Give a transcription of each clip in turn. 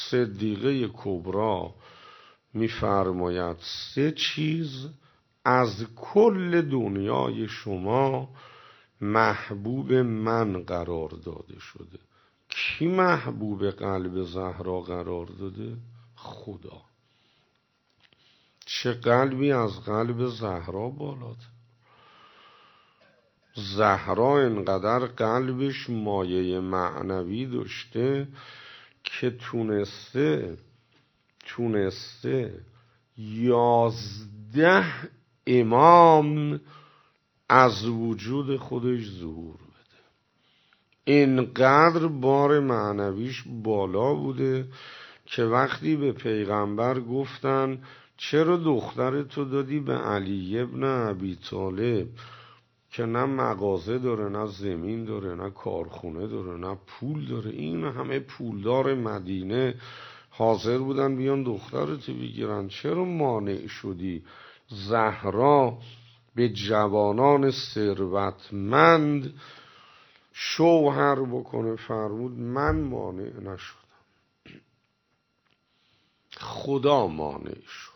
صدیقه کبرا می‌فرماید 3 چیز از کل دنیای شما محبوب من قرار داده شده. کی محبوب قلب زهرا قرار داده؟ خدا. چه قلبی از قلب زهرا بالاتر؟ زهرا انقدر قلبش مایه معنوی داشته که تونسته 11 امام از وجود خودش ظهور بده. اینقدر بار معنویش بالا بوده که وقتی به پیغمبر گفتن چرا دخترتو دادی به علی ابن ابی طالب که نه مغازه داره، نه زمین داره، نه کارخونه داره، نه پول داره، این همه پولدار مدینه حاضر بودن بیان دخترتو بگیرن، چرا مانع شدی زهرا به جوانان ثروتمند شوهر بکنه؟ فرمود من مانع نشدم، خدا مانع شد.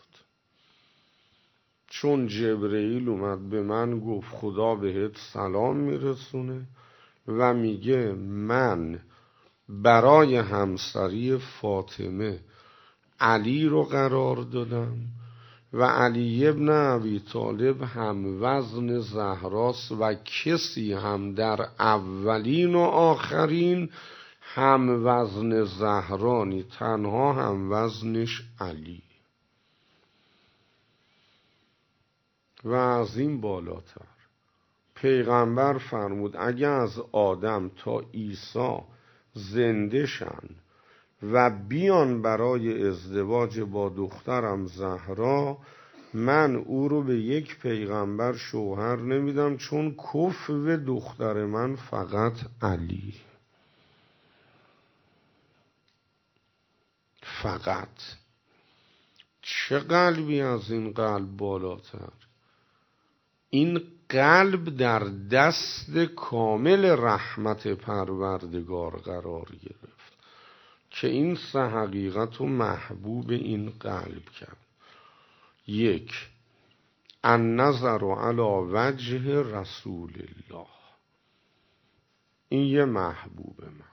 چون جبرئیل اومد به من گفت خدا بهت سلام میرسونه و میگه من برای همسری فاطمه علی رو قرار دادم و علی ابن ابی طالب هم وزن زهراست و کسی هم در اولین و آخرین هم وزن زهرانی، تنها هم وزنش علی. و از این بالاتر پیغمبر فرمود اگه از آدم تا عیسی زنده شن و بیان برای ازدواج با دخترم زهرا، من او رو به یک پیغمبر شوهر نمیدم، چون کفو دختر من فقط علی. فقط. چه قلبی از این قلب بالاتر؟ این قلب در دست کامل رحمت پروردگار قرار گرفت که این 3 حقیقت رو محبوب این قلب کرد. 1 النظر علی وجه رسول الله، این یه محبوب من.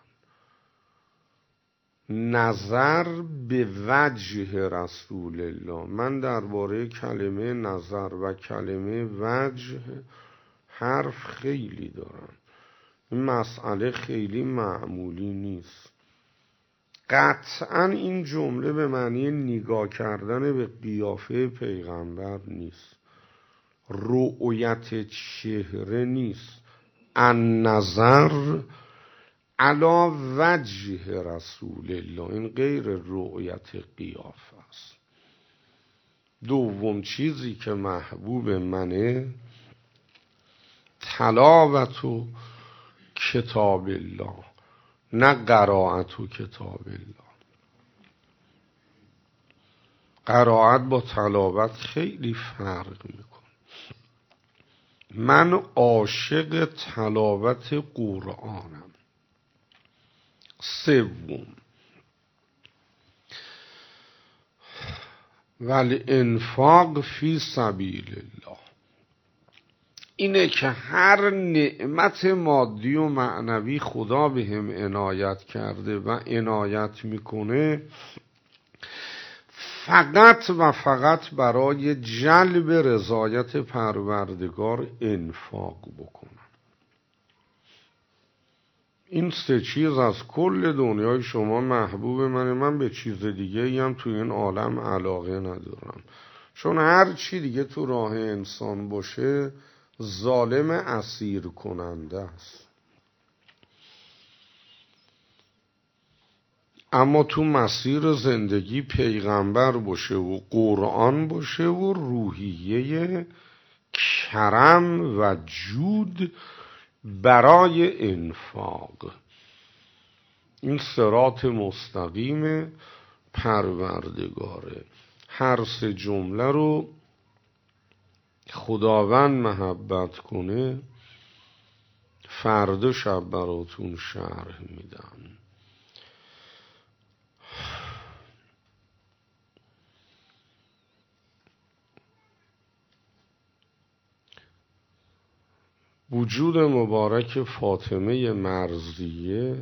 نظر به وجه رسول الله، من درباره کلمه نظر و کلمه وجه حرف خیلی دارم، این مسئله خیلی معمولی نیست. قطعا این جمله به معنی نگاه کردن به قیافه پیغمبر نیست، رؤیت چهره نیست. النظر علی وجه رسول الله، این غیر رؤیت قیافه است. 2 چیزی که محبوب منه تلاوت و کتاب الله، نه قرائت و کتاب الله. قرائت با تلاوت خیلی فرق میکنه. من عاشق تلاوت قرآنم. 3 والانفاق فی سبیل الله، اینه که هر نعمت مادی و معنوی خدا بهم عنایت کرده و عنایت میکنه فقط و فقط برای جلب رضایت پروردگار انفاق بکنم. این 3 چیز از کل دنیای شما محبوب منه. من به چیز دیگه هم تو این عالم علاقه ندارم، چون هر چی دیگه تو راه انسان باشه ظالم اسیر کننده است. اما تو مسیر زندگی پیغمبر باشه و قرآن باشه و روحیه کرم و جود برای انفاق، این صراط مستقیم پروردگاره. هر 3 جمله رو خداوند محبت کنه فردا شب براتون شرح میدم. وجود مبارک فاطمه مرضیه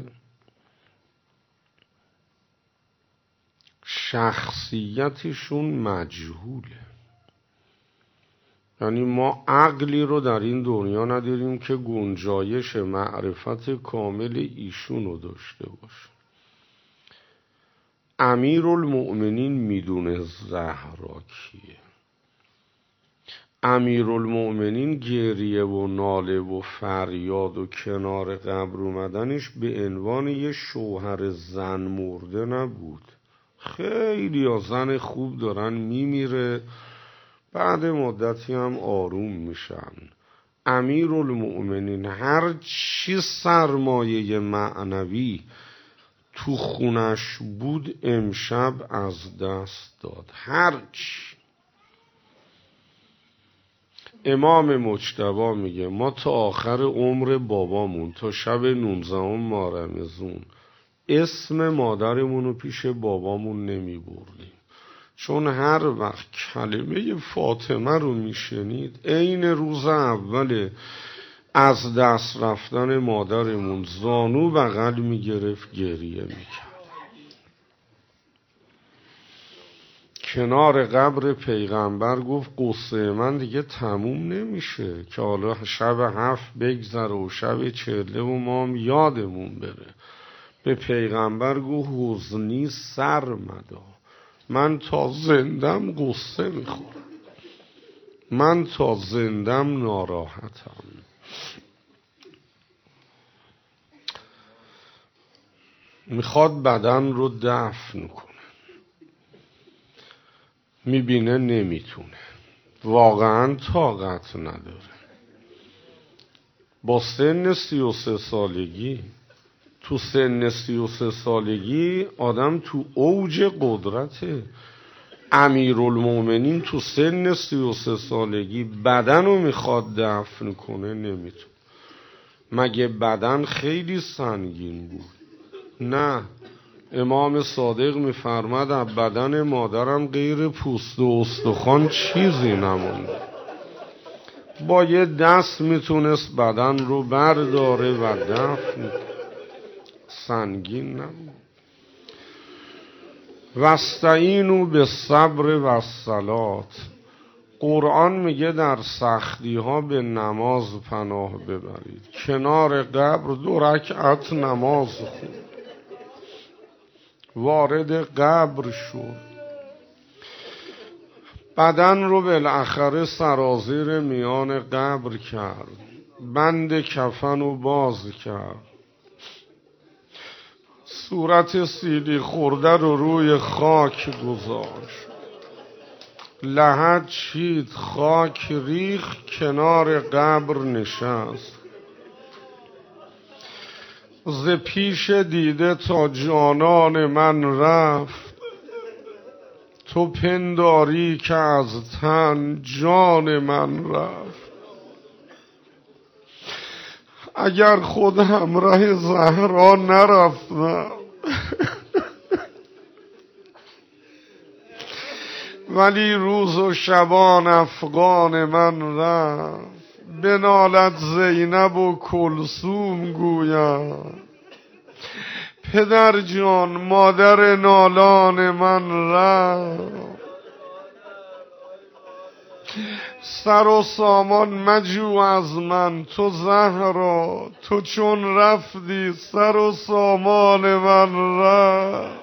شخصیتشون مجهوله. یعنی ما عقلی رو در این دنیا نداریم که گنجایش معرفت کامل ایشون رو داشته باشه. امیرالمؤمنین میدونه زهرا کیه. امیرالمؤمنین گریه و ناله و فریاد و کنار قبر اومدنش به عنوان یه شوهر زن مرده نبود. خیلی ها زن خوب دارن میمیره، بعد مدتی هم آروم میشن. امیرالمؤمنین هر چی سرمایه معنوی تو خونش بود امشب از دست داد. هر چی. امام مجتبی میگه ما تا آخر عمر بابامون تا شب 19 ماه رمضان اسم مادرمون رو پیش بابامون نمی بردیم، چون هر وقت کلمه فاطمه رو میشنید عین روز اول از دست رفتن مادرمون زانو بغل میگرفت، گریه میکرد. کنار قبر پیغمبر گفت قصه من دیگه تموم نمیشه که حالا شب 7 بگذره و شب 40 و ما هم یادمون بره. به پیغمبر گفت حزنی سرمدا، من تا زندم قصه میخورم، من تا زندم ناراحتم. میخواد بدن رو دفن کنه، میبینه نمیتونه، واقعا طاقت نداره. با سن 33 سالگی، تو سن 33 سالگی آدم تو اوج قدرته. امیرالمؤمنین تو سن 33 سالگی بدن رو میخواد دفن کنه، نمیتونه. مگه بدن خیلی سنگین بود؟ نه، امام صادق میفرماد از بدن مادرم غیر پوست و استخوان چیزی نمونده. با یه دست میتونست بدن رو برداره و دفن، سنگین نبود. واستعینوا بالصبر والصلاة، قرآن میگه در سختی ها به نماز پناه ببرید. کنار قبر 2 رکعت نماز خوند، وارد قبر شد، بدن رو بالاخره سرازیر میان قبر کرد، بند کفن رو باز کرد، صورت سیلی خورده رو روی خاک گذاشت، لحد چید، خاک ریخ، کنار قبر نشست. ز پیش دیده تا جانان من رفت، تو پنداری که از تن جان من رفت. اگر خود همراه زهرا نرفتم ولی روز و شبان افغان من رفت. بنالد زینب و کلثوم گویم پدر جان مادر نالان من رفت. سر و سامان مجو از من تو زهرا، تو چون رفتی سر و سامان من رفت.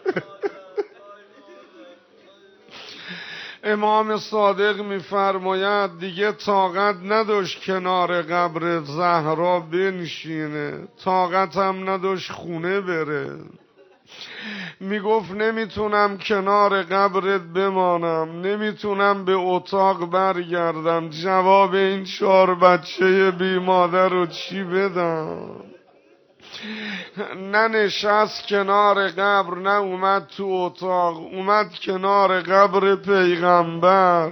امام صادق میفرماید دیگه طاقت نداشت کنار قبر زهرا بنشینه، طاقت هم نداشت خونه بره. میگفت نمیتونم کنار قبرت بمانم، نمیتونم به اتاق برگردم، جواب این 4 بچه بی مادر رو چی بدم؟ نه نشست کنار قبر، نه اومد تو اتاق، اومد کنار قبر پیغمبر.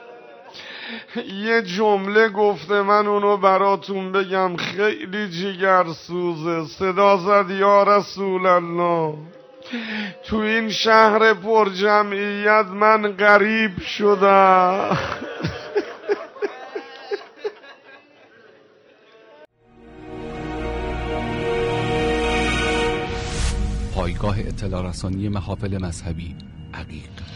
یه جمله گفته، من اونو براتون بگم، خیلی جگرسوزه. صدا زد یا رسول الله، تو این شهر پر جمعیت من غریب شدم. پایگاه اطلاع رسانی محافل مذهبی عقیق.